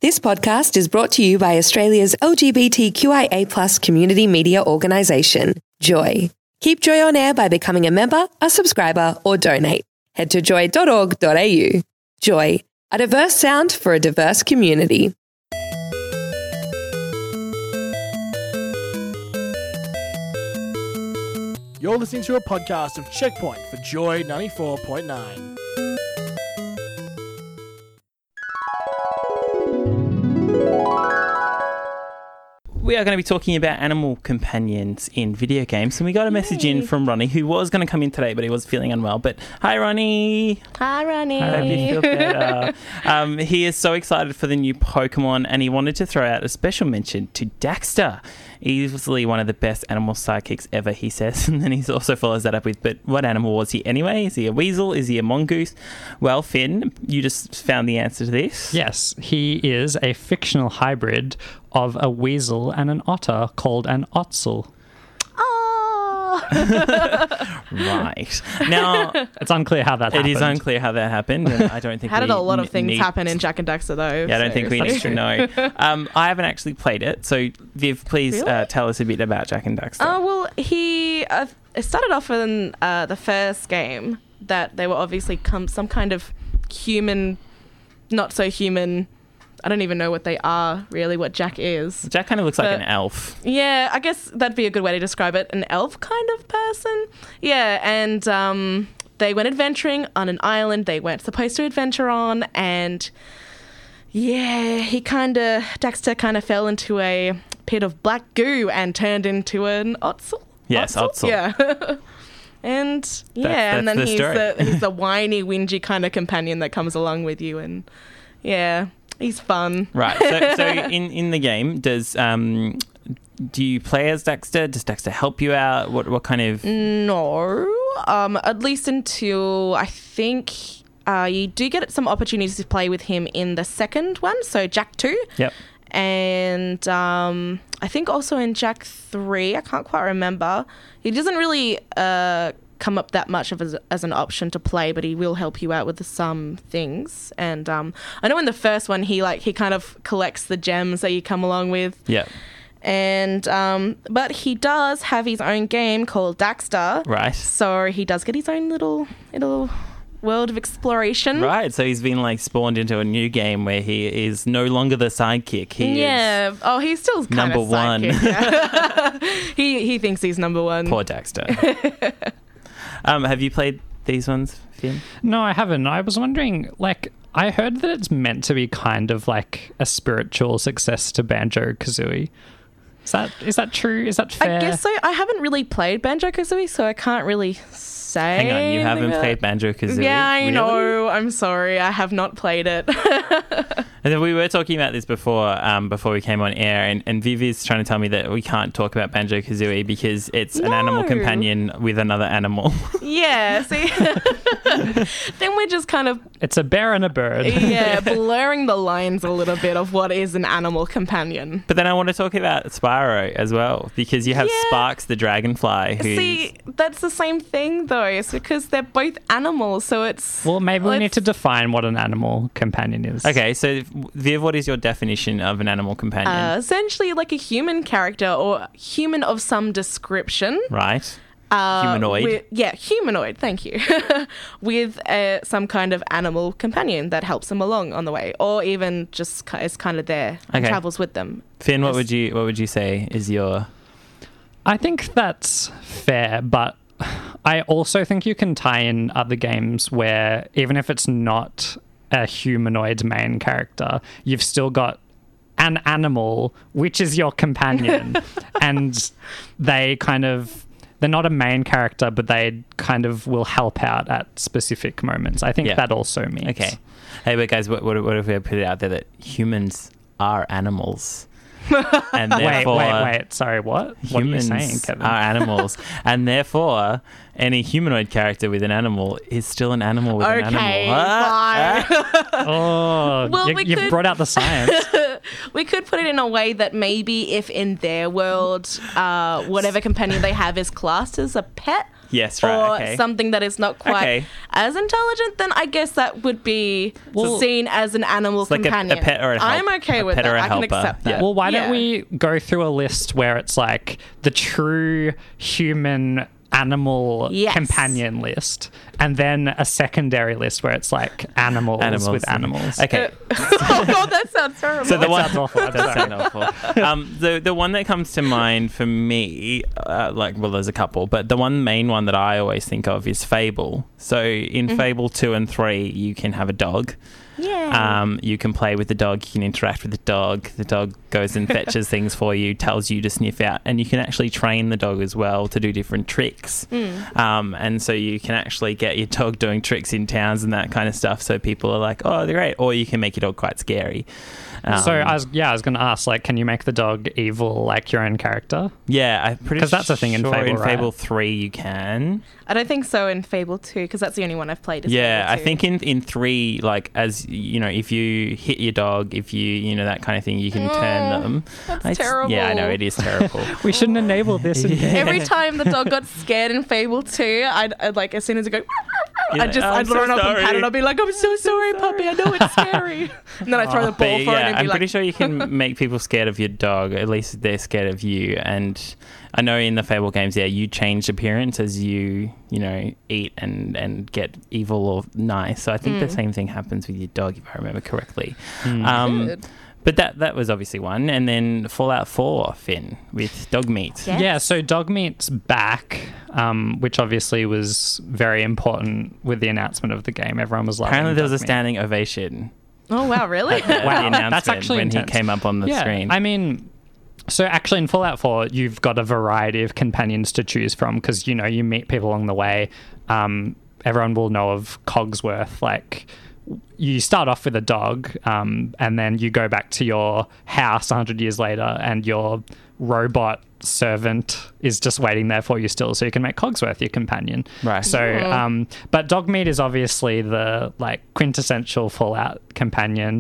This podcast is brought to you by Australia's LGBTQIA+ community media organisation, Joy. Keep Joy on air by becoming a member, a subscriber, or donate. Head to joy.org.au. Joy, a diverse sound for a diverse community. You're listening to a podcast of Checkpoint for Joy 94.9. We are going to be talking about animal companions in video games, and we got a message in from Ronnie, who was going to come in today, but he was feeling unwell. But hi, Ronnie. Hi, Ronnie. I hope you feel better. He is so excited for the new Pokemon, and he wanted to throw out a special mention to Daxter. Easily one of the best animal sidekicks ever, he says. And then he also follows that up with, but what animal was he anyway? Is he a weasel? Is he a mongoose? Well, Finn, you just found the answer to this. Yes, he is a fictional hybrid of a weasel and an otter called an Ottsel. Right. Now, it's unclear how that happened. It is unclear how that happened. And I don't think How did a lot of things happen in Jak and Daxter, though? Yeah, I don't think we need to know. I haven't actually played it, so Viv, please tell us a bit about Jak and Daxter. Well, it started off in the first game that they were obviously some kind of human, not so human. I don't even know what they are, really, what Jak is. Jak kind of looks like an elf. Yeah, I guess that'd be a good way to describe it. An elf kind of person. Yeah, and they went adventuring on an island they weren't supposed to adventure on, and yeah, Daxter kind of fell into a pit of black goo and turned into an Ottsel. Yes, Ottsel. Yeah. And yeah, and then he's the whiny, whingy kind of companion that comes along with you, and yeah. He's fun. Right. So in the game, do you play as Daxter? Does Daxter help you out? What kind of... No. At least until I think you do get some opportunities to play with him in the second one, so Jak 2. Yep. And I think also in Jak 3, I can't quite remember. He doesn't really come up that much as an option to play, but he will help you out with some things. And I know in the first one he kind of collects the gems that you come along with. Yeah. And but he does have his own game called Daxter. Right. So he does get his own little world of exploration. Right. So he's been spawned into a new game where he is no longer the sidekick. He is he's still kind number of one. Yeah. he thinks he's number one. Poor Daxter. Have you played these ones, Finn? No, I haven't. I was wondering, I heard that it's meant to be kind of like a spiritual success to Banjo-Kazooie. Is that true? Is that fair? I guess so. I haven't really played Banjo-Kazooie, so I can't really say. Hang on, you haven't played Banjo-Kazooie? Yeah, I really? know. I'm sorry. I have not played it. And then we were talking about this before we came on air, and Viv is trying to tell me that we can't talk about Banjo-Kazooie because it's an animal companion with another animal. Yeah, see? Then we're just kind of... It's a bear and a bird. Yeah, blurring the lines a little bit of what is an animal companion. But then I want to talk about Spyro as well, because you have Sparks the dragonfly. See, that's the same thing, though. It's because they're both animals, so it's... Well, maybe we need to define what an animal companion is. Okay, so Viv, what is your definition of an animal companion? Essentially like a human character or human of some description. Right. Humanoid. Humanoid, thank you. With some kind of animal companion that helps them along on the way, or even just is kind of there and travels with them. Finn, what would you say is your... I think that's fair, but I also think you can tie in other games where even if it's not a humanoid main character, you've still got an animal which is your companion and they're not a main character, but they kind of will help out at specific moments. I think that also means. Okay. Hey, but guys, what if we put it out there that humans are animals? And therefore, wait. Sorry, what? What are you saying, Kevin? Are animals, and therefore, any humanoid character with an animal is still an animal with an animal. Oh, well, you've brought out the science. We could put it in a way that maybe if in their world, whatever companion they have is classed as a pet Yes, right. or Okay. something that is not quite as intelligent, then I guess that would be seen as an animal It's like companion. a pet or a help. I'm okay with pet that. or a I can helper. accept that. Yeah. Well, why don't Yeah. we go through a list where it's like the true human animal Yes. companion list, and then a secondary list where it's like animals with animals. Okay. Oh God, that sounds terrible. So the one Sounds awful. I'm that sorry. sounds awful. The one that comes to mind for me, there's a couple, but the main one that I always think of is Fable. So in Fable 2 and 3, you can have a dog. yeah. You can play with the dog, you can interact with the dog. The dog goes and fetches things for you, tells you to sniff out, and you can actually train the dog as well to do different tricks. And so you can actually get your dog doing tricks in towns and that kind of stuff. So people are like, oh, they're great. Or you can make your dog quite scary. So I was going to ask, like, can you make the dog evil like your own character? Yeah, I'm pretty 'Cause that's a thing in sure Fable, in right? Fable 3 you can. I don't think so in Fable 2 because that's the only one I've played. Is Yeah, Fable I 2. think in 3, like, as you know, if you hit your dog, if you that kind of thing, you can turn them. that's terrible. Yeah, I know, it is terrible. We shouldn't enable this. Every time the dog got scared in Fable 2, I'd like as soon as it go, You're I'd like, "Oh, I'm I'd so run up and sorry." pat it. I'd be like, I'm so sorry, puppy. I know it's scary. And then I throw the But ball for it yeah, and be I'm like, pretty sure you can make people scared of your dog. At least they're scared of you. And I know in the Fable games, you change appearance as you eat and get evil or nice. So I think the same thing happens with your dog, if I remember correctly. Good. But that was obviously one. And then Fallout 4, Finn, with dog meat. Yeah. Yeah, so dog meat's back, which obviously was very important with the announcement of the game. Everyone was loving Apparently there was a Dog Meat. standing ovation oh wow, really? at the announcement that's actually when intense. he came up on the screen. I mean, so actually in Fallout 4, you've got a variety of companions to choose from because, you meet people along the way. Everyone will know of Cogsworth. Like, you start off with a dog and then you go back to your house 100 years later and your robot servant is just waiting there for you still, so you can make Cogsworth your companion. Right. So, but dog meat is obviously the quintessential Fallout companion.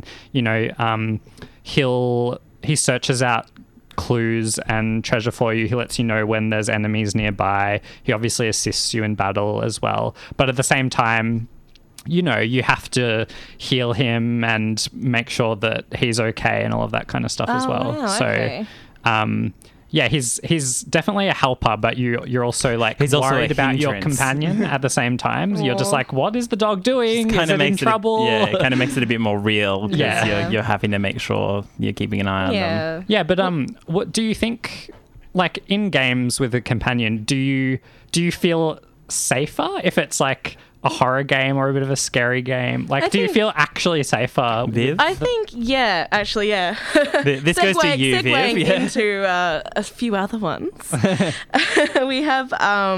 He searches out clues and treasure for you. He lets you know when there's enemies nearby. He obviously assists you in battle as well. But at the same time, you have to heal him and make sure that he's okay and all of that kind of stuff as well. Wow, So, okay. yeah, he's definitely a helper, but you're also He's also worried a about your hindrance. companion at the same time. You're just like, what is the dog doing? Is it in trouble? it kind of makes it a bit more real because Yeah. you're having to make sure you're keeping an eye on them. Yeah. Yeah, but what do you think? Like in games with a companion, do you feel safer if it's like a horror game or a bit of a scary game? Like, do you think- feel actually safer? Viv? I think, yeah, actually, yeah. This goes to you, Viv. Segueing Yeah. into a few other ones. We have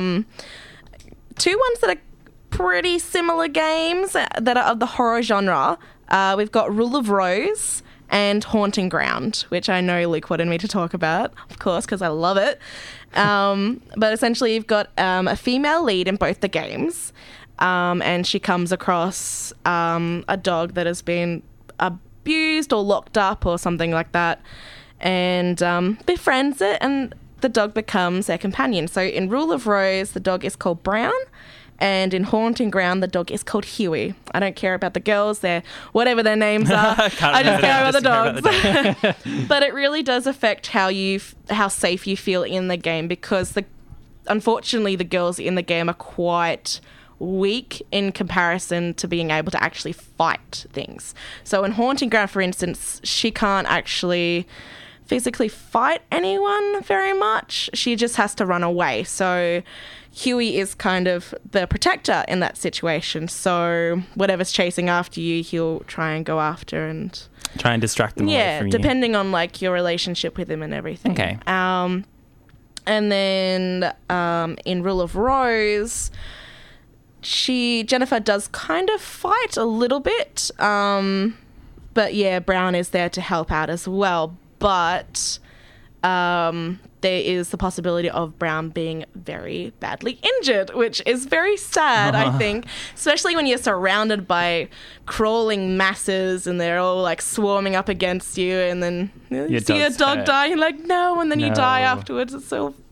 2 ones that are pretty similar games that are of the horror genre. We've got Rule of Rose and Haunting Ground, which I know Luke wanted me to talk about, of course, because I love it. But essentially, you've got a female lead in both the games. And she comes across a dog that has been abused or locked up or something like that, and befriends it, and the dog becomes their companion. So in Rule of Rose, the dog is called Brown, and in Haunting Ground, the dog is called Huey. I don't care about the girls, they're whatever their names are. I just care about the dogs. But it really does affect how safe you feel in the game, because unfortunately the girls in the game are quite weak in comparison to being able to actually fight things. So in Haunting Ground, for instance, she can't actually physically fight anyone very much. She just has to run away. So Huey is kind of the protector in that situation. So whatever's chasing after you, he'll try and go after and Try and distract them away from you. depending on your relationship with him and everything. Okay. And then in Rule of Rose, Jennifer does kind of fight a little bit, but yeah, Brown is there to help out as well. But there is the possibility of Brown being very badly injured, which is very sad, I think, especially when you're surrounded by crawling masses and they're all swarming up against you, and then you see a dog's dog hurt. die, and you're like, no, and then you die No. afterwards. It's so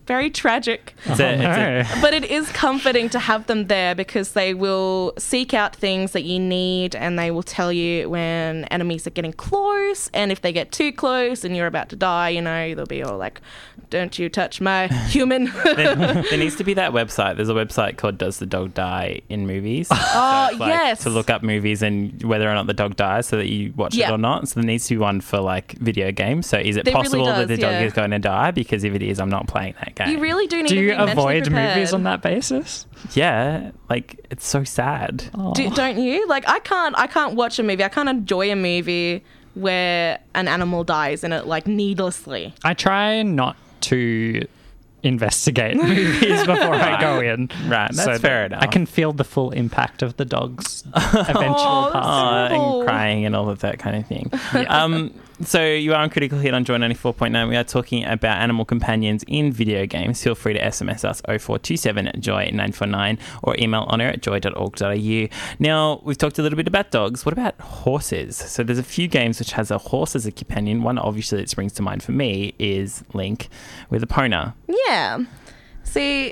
very tragic. It's a- But it is comforting to have them there because they will seek out things that you need and they will tell you when enemies are getting close. And if they get too close and you're about to die, you know, they'll be all like, don't you touch my human. there needs to be that website. There's a website called Does the Dog Die in Movies? Oh, it's like yes. to look up movies and whether or not the dog dies so that you watch it or not. So there needs to be one for like video games. So is it There really possible that does, the dog yeah. is going to die? Because if it is, I'm not playing that game. You really do need Do to you be mentally avoid prepared. movies on that basis? Yeah, like it's so sad. Oh. Don't you? Like, I can't watch a movie. I can't enjoy a movie where an animal dies in it, like, needlessly. I try not to investigate movies before I go in. Right, that's that fair enough. I can feel the full impact of the dog's eventual that's pass. terrible. And crying and all of that kind of thing. So you are on Critical Hit on Joy 94.9. We are talking about animal companions in video games. Feel free to SMS us 0427 Joy 949 or email honour@joy.org.au. Now, we've talked a little bit about dogs. What about horses? So there's a few games which has a horse as a companion. One obviously that springs to mind for me is Link with Epona. Yeah. See,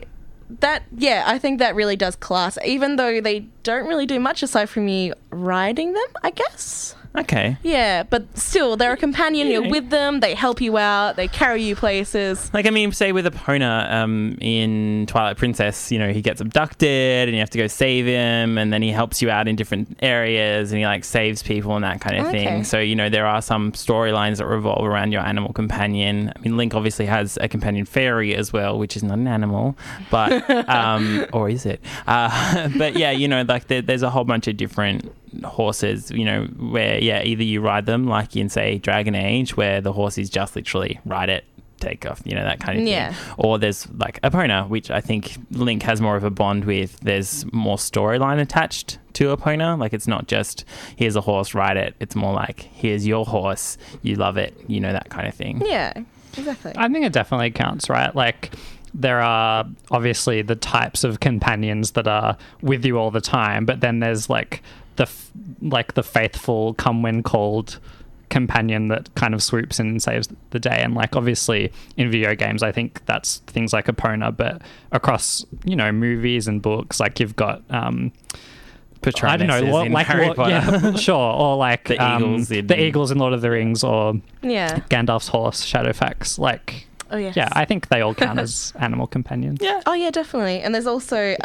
I think that really does class, even though they don't really do much aside from you riding them, I guess. Okay. Yeah, but still, they're a companion. You're with them. They help you out. They carry you places. Like, I mean, say with Epona in Twilight Princess, you know, he gets abducted and you have to go save him, and then he helps you out in different areas and he, like, saves people and that kind of thing. So, you know, there are some storylines that revolve around your animal companion. I mean, Link obviously has a companion fairy as well, which is not an animal, but, or is it? But yeah, you know, like, there's a whole bunch of different horses, you know, where either you ride them like in, say, Dragon Age, where the horse is just literally ride it, take off, you know, that kind of thing. Or there's like Epona, which I think Link has more of a bond with. There's more storyline attached to Epona. Like, it's not just here's a horse, ride it. It's more like here's your horse, you love it, you know, that kind of thing. Yeah, exactly. I think it definitely counts, right? Like, there are obviously the types of companions that are with you all the time, but then there's like the faithful come when called companion that kind of swoops in and saves the day. And like, obviously in video games, I think that's things like Epona, but across, you know, movies and books, like you've got Patronus I don't know, in like Harry Potter. yeah, sure, or like The eagles in Lord of the Rings, or Yeah. Gandalf's horse, Shadowfax. Like, Oh, yes. yeah, I think they all count as animal companions. Yeah. Oh, yeah, definitely. And there's also,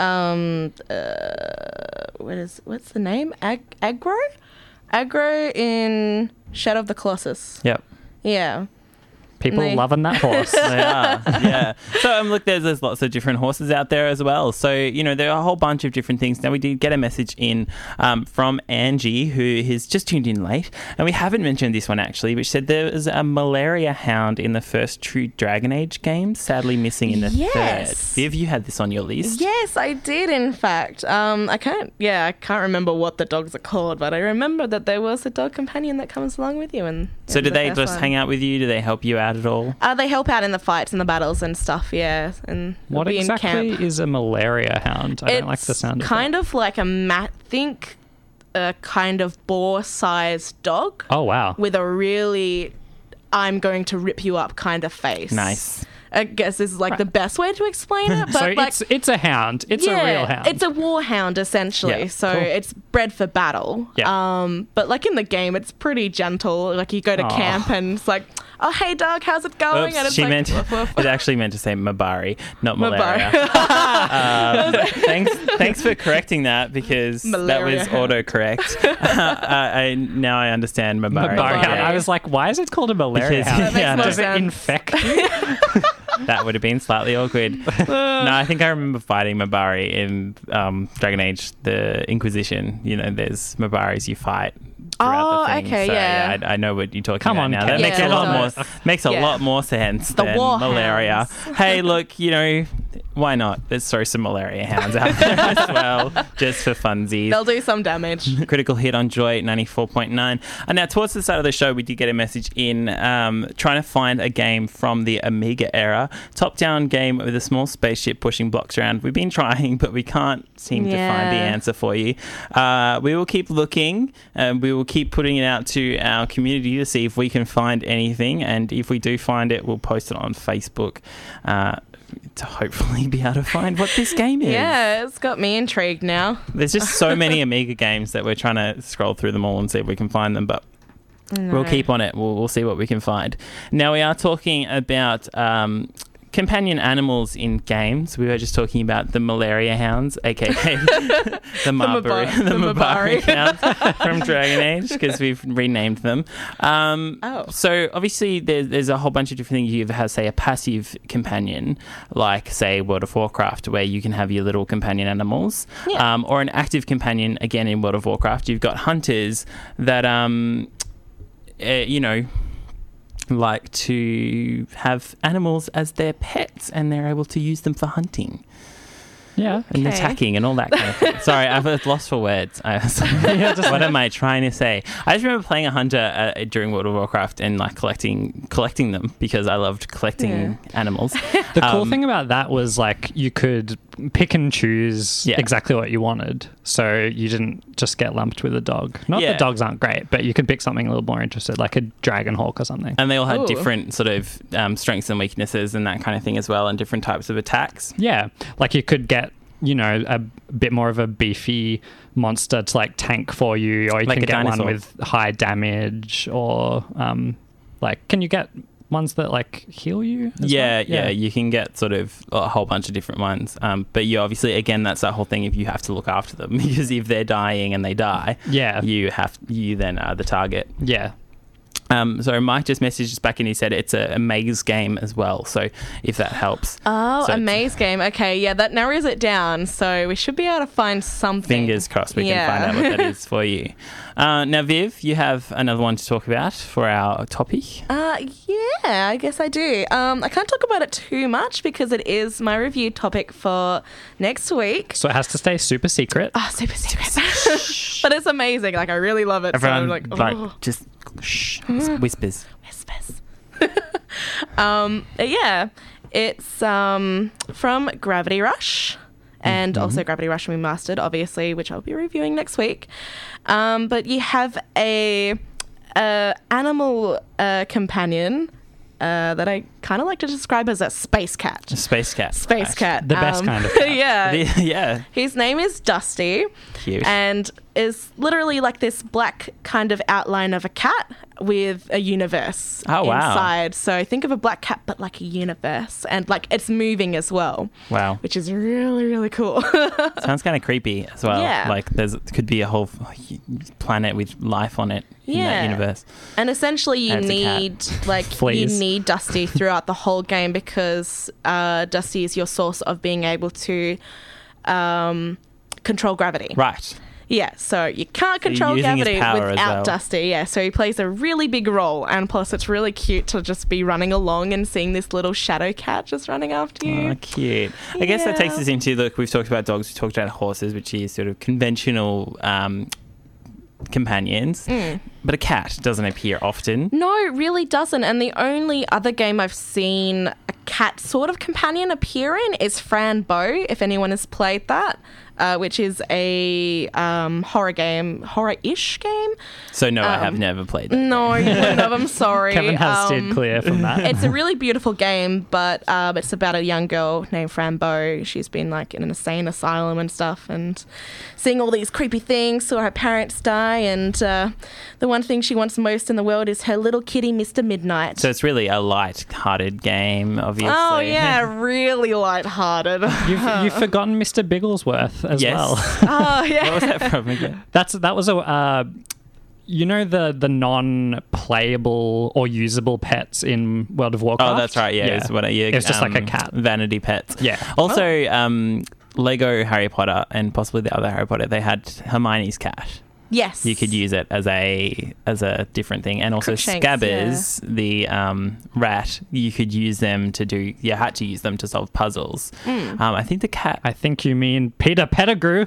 what's the name? Aggro? Aggro in Shadow of the Colossus. Yep. Yeah. People They- loving that horse. They are, yeah. So look, there's lots of different horses out there as well. So, you know, there are a whole bunch of different things. Now, we did get a message in from Angie, who has just tuned in late, and we haven't mentioned this one actually, which said there was a malaria hound in the first True Dragon Age game, sadly missing in the Yes. third. Viv, you had this on your list. Yes, I did, in fact. I can't remember what the dogs are called, but I remember that there was a dog companion that comes along with you. So do they just hang out with you? Do they help you out at all? They help out in the fights and the battles and stuff, yeah. And What be in exactly camp. is a malaria hound? I don't like the sound of kind of like a kind of boar-sized dog that. Oh, wow. with a really I'm going to rip you up kind of face. Nice. I guess this is like the best way to explain it. But So like, it's a hound. It's a real hound. It's a warhound essentially. Yeah, So cool. it's bred for battle. Yeah. But like in the game, it's pretty gentle. Like you go to Aw. camp and it's like, oh hey dog, how's it going? And Oops, it's she like, woof, woof. it actually meant to say Mabari, not Mabari. malaria. Thanks for correcting that, because Malaria. that was autocorrect. Now I understand Mabari. Malaria hound. Yeah. I was like, why is it called a malaria Because- hound? yeah, That Does makes no it sense. infect you? That would have been slightly awkward. No, I think I remember fighting Mabari in Dragon Age, the Inquisition. You know, there's Mabaris you fight throughout the thing. okay, so, yeah. I know what you're talking Come about on, now. Kat. That makes Yeah, a lot it more makes a Yeah. lot more sense The than war malaria. hounds. Hey, look, you know, why not? Let's throw some malaria hounds out there as well, just for funsies. They'll do some damage. Critical Hit on Joy 94.9. And now, towards the start of the show, we did get a message in trying to find a game from the Amiga era. Top-down game with a small spaceship pushing blocks around. We've been trying, but we can't seem to find the Yeah. answer for you. We will keep looking, and we will keep putting it out to our community to see if we can find anything. And if we do find it, we'll post it on Facebook. to hopefully be able to find what this game is. Yeah, it's got me intrigued now. There's just so many Amiga games that we're trying to scroll through them all and see if we can find them, but we'll keep on it. We'll see what we can find. Now, we are talking about companion animals in games. We were just talking about the malaria hounds, aka the Mabari hounds from Dragon Age, because we've renamed them. So obviously there's a whole bunch of different things. You have, say, a passive companion, like, say, World of Warcraft, where you can have your little companion animals, or an active companion, again, in World of Warcraft. You've got hunters that, like to have animals as their pets, and they're able to use them for hunting. Yeah. And attacking and all that kind of thing. Sorry, I've lost for words. What am I trying to say? I just remember playing a hunter during World of Warcraft and like collecting them because I loved collecting animals. The cool thing about that was like you could pick and choose exactly what you wanted. So you didn't just get lumped with a dog. Not that dogs aren't great, but you could pick something a little more interested, like a dragon hawk or something. And they all had different sort of strengths and weaknesses and that kind of thing as well, and different types of attacks. Yeah. Like you could get, a bit more of a beefy monster to like tank for you, or you can get dinosaur. One with high damage, or can you get ones that like heal you as well? You can get sort of a whole bunch of different ones, but you obviously, again, that's that whole thing, if you have to look after them, because if they're dying and they die, you then are the target. So Mike just messaged us back and he said it's a maze game as well, so if that helps. A maze game. Okay, yeah, that narrows it down, so we should be able to find something. Fingers crossed we can find out what that is for you. Now, Viv, you have another one to talk about for our topic. Yeah, I guess I do. I can't talk about it too much because it is my review topic for next week. So it has to stay super secret. Oh, super secret. But it's amazing. Like, I really love it. Everyone, so I'm like, just shh, whispers. It's from Gravity Rush. And also Gravity Rush Remastered, obviously, which I'll be reviewing next week. But you have a animal companion that I kind of like to describe as a space cat. A space cat. The best kind of cat. Yeah. His name is Dusty. Cute. And is literally like this black kind of outline of a cat with a universe inside. So think of a black cat, but like a universe. And like it's moving as well. Wow. Which is really, really cool. Sounds kind of creepy as well. Yeah. Like could be a whole planet with life on it in that universe. And essentially you need Dusty throughout the whole game because Dusty is your source of being able to control gravity. Right. Yeah, so you can't control gravity without Dusty. Yeah, so he plays a really big role, and plus it's really cute to just be running along and seeing this little shadow cat just running after you. Oh, cute. I guess that takes us into, look, we've talked about dogs, we've talked about horses, which is sort of conventional companions, but a cat doesn't appear often. No, it really doesn't. And the only other game I've seen a cat sort of companion appear in is Fran Bow, if anyone has played that. Which is a horror-ish game. So no, I have never played that. No, you wouldn't have. I'm sorry. Kevin has steered clear from that. It's a really beautiful game, but it's about a young girl named Fran Bow. She's been like in an insane asylum and stuff, and seeing all these creepy things. Saw her parents die, and the one thing she wants most in the world is her little kitty, Mr. Midnight. So it's really a light-hearted game, obviously. Oh yeah, really light-hearted. You've forgotten Mr. Bigglesworth as well. Oh yeah. What was that from again? That was a the non-playable or usable pets in World of Warcraft. Oh, that's right. Yeah, it's just like a cat. Vanity pets. Yeah. Also, Lego Harry Potter and possibly the other Harry Potter, they had Hermione's cat. Yes. You could use it as a different thing. And also Scabbers, the rat, you could use them to had to use them to solve puzzles. I think the cat... I think you mean Peter Pettigrew.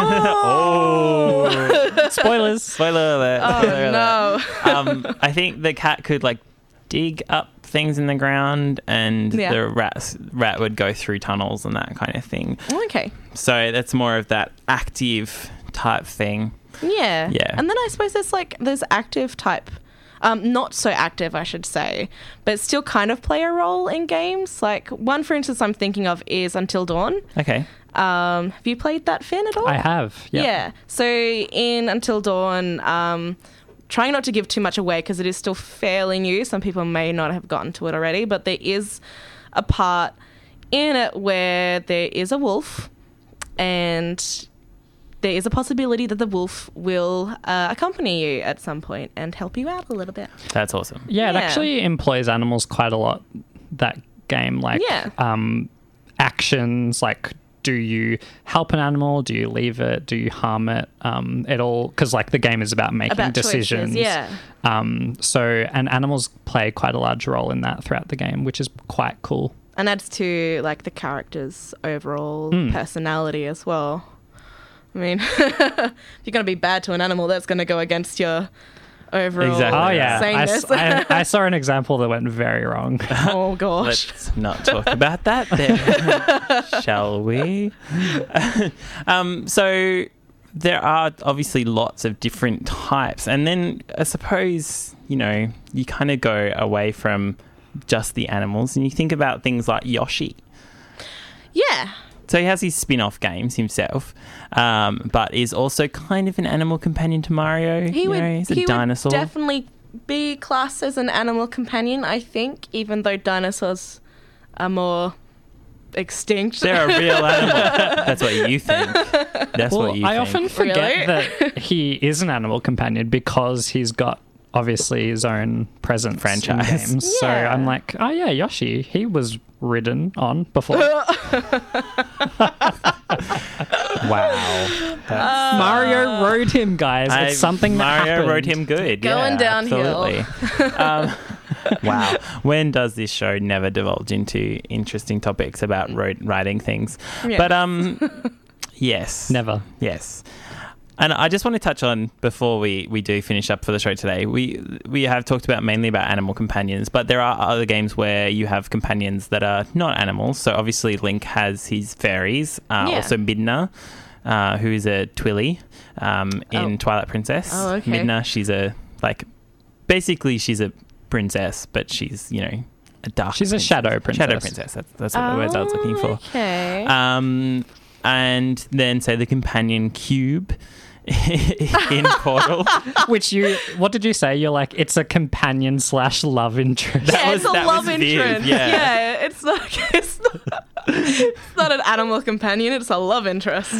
Oh! Spoilers. Spoiler alert. Oh, Spoiler no. alert. I think the cat could like dig up things in the ground and the rat would go through tunnels and that kind of thing. Okay. So that's more of that active type thing. Yeah. And then I suppose there's active type Not so active, I should say, but still kind of play a role in games. Like one, for instance, I'm thinking of is Until Dawn. Okay. Have you played that, Finn, at all? I have. Yep. Yeah. So in Until Dawn, trying not to give too much away because it is still fairly new. Some people may not have gotten to it already, but there is a part in it where there is a wolf, and there is a possibility that the wolf will accompany you at some point and help you out a little bit. That's awesome. Yeah, it Yeah. actually employs animals quite a lot, that game. Like, Yeah. actions, like, do you help an animal? Do you leave it? Do you harm it? It all, because, like, the game is about making About decisions. choices, yeah. And animals play quite a large role in that throughout the game, which is quite cool. And adds to like the character's overall personality as well. I mean, if you're going to be bad to an animal, that's going to go against your overall Exactly. Oh, yeah. saneness. I saw an example that went very wrong. Oh, gosh. Let's not talk about that then, shall we? So there are obviously lots of different types. And then I suppose, you know, you kind of go away from just the animals and you think about things like Yoshi. Yeah. So he has his spin-off games himself, but is also kind of an animal companion to Mario. He's a dinosaur. Would definitely be classed as an animal companion, I think, even though dinosaurs are more extinct. They're a real animal. That's what you think. That's what you I think. often forget Really? that he is an animal companion because he's got obviously his own presence Franchise. in games. So Yeah. I'm like, oh yeah, Yoshi, he was ridden on before. Wow. Mario rode him, guys. It's something that Mario happened. rode him good. Going yeah, downhill. Absolutely. Wow. When does this show never divulge into interesting topics about riding things? Yeah. But yes. Never. Yes. And I just want to touch on, before we do finish up for the show today, we have talked about mainly about animal companions, but there are other games where you have companions that are not animals. So obviously Link has his fairies, also Midna, who is a Twilly in Twilight Princess. Oh, okay. Midna, she's basically she's a princess, but she's, you know, a dark She's princess. a shadow princess. Shadow princess, that's what the words I was looking for. Okay. And then say the companion cube in Portal. Which what did you say? You're like, it's a companion / love interest. yeah, it's a that love was Viv, interest. yeah. It's not an animal companion, it's a love interest.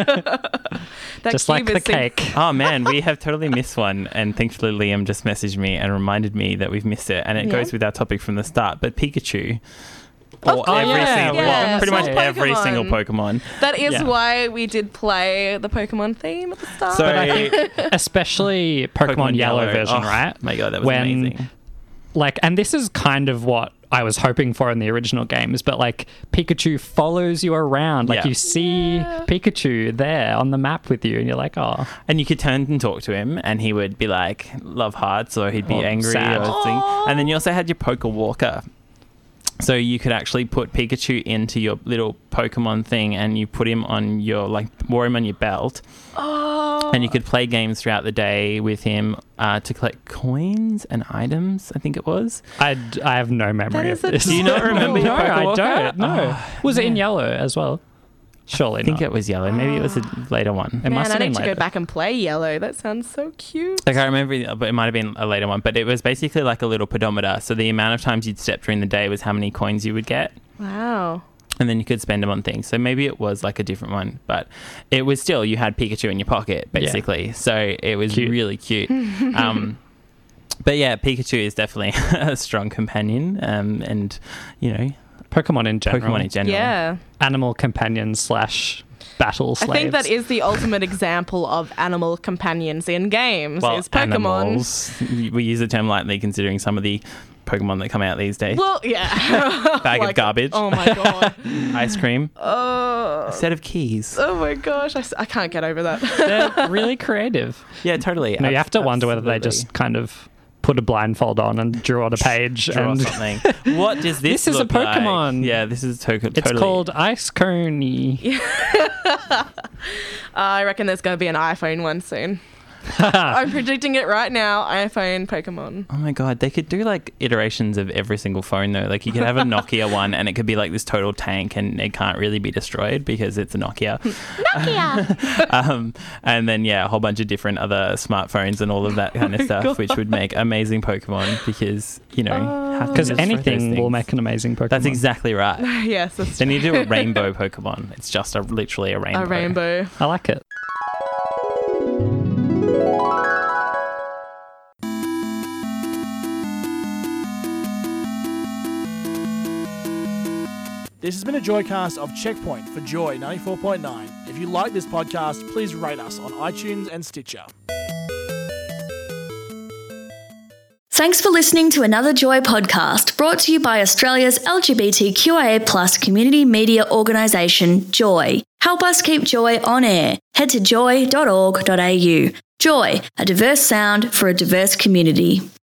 That Just like cube the is sing- cake. Oh man, we have totally missed one, and thankfully Liam just messaged me and reminded me that we've missed it, and it goes with our topic from the start. But Pikachu, or course. pretty much All every Pokemon. single Pokemon. That is Yeah. why we did play the Pokemon theme at the start. So Especially Pokemon Yellow version, oh, right? My God, that was When- amazing. Like, and this is kind of what I was hoping for in the original games, but like Pikachu follows you around. Like Yeah. you see Pikachu there on the map with you, and you're like, oh, And you could turn and talk to him, and he would be like, love hearts, or he'd be Or angry sad. or thing. And then you also had your Poke Walker. So you could actually put Pikachu into your little Pokemon thing, and you put him on your, like, wore him on your belt. And you could play games throughout the day with him to collect coins and items, I think it was. I have no memory That of is a this. Do you not remember No, your Poke I Walker? don't. No. Was it in yellow as well? Surely I think not. it was yellow. Maybe it was a later one. It Man, must I have been need to later. go back and play Yellow. That sounds so cute. Like, I remember, but it might have been a later one. But it was basically like a little pedometer. So the amount of times you'd step during the day was how many coins you would get. Wow. And then you could spend them on things. So maybe it was like a different one, but it was still, you had Pikachu in your pocket, basically. So it was Cute. really cute. But yeah, Pikachu is definitely a strong companion. And, you know, Pokemon in general. Pokemon in general. Yeah. Animal companion / battle slaves. I think that is the ultimate example of animal companions in games, Well, is Pokemon. animals. We use the term lightly considering some of the Pokemon that come out these days. Well, yeah. Bag of garbage. Oh my god. Ice cream. Oh. A set of keys. Oh my gosh. I can't get over that. They're really creative. Yeah, totally. No, you have to wonder whether they Absolutely. just kind of put a blindfold on and drew on a page. Draw and something. What does this This is a look like? Pokemon. Yeah, this is totally. It's called Ice Coney. I reckon there's going to be an iPhone one soon. I'm predicting it right now. iPhone Pokemon. Oh my God, they could do like iterations of every single phone though. Like you could have a Nokia one and it could be like this total tank and it can't really be destroyed because it's a Nokia. And then, yeah, a whole bunch of different other smartphones and all of that kind of stuff, which would make amazing Pokemon because, you know, Because anything will make an amazing Pokemon. That's exactly right. Yes, that's Then you do a rainbow Pokemon. It's just literally a rainbow. a rainbow. I like it. This has been a Joycast of Checkpoint for Joy 94.9. If you like this podcast, please rate us on iTunes and Stitcher. Thanks for listening to another Joy podcast brought to you by Australia's LGBTQIA+ community media organisation, Joy. Help us keep Joy on air. Head to joy.org.au. Joy, a diverse sound for a diverse community.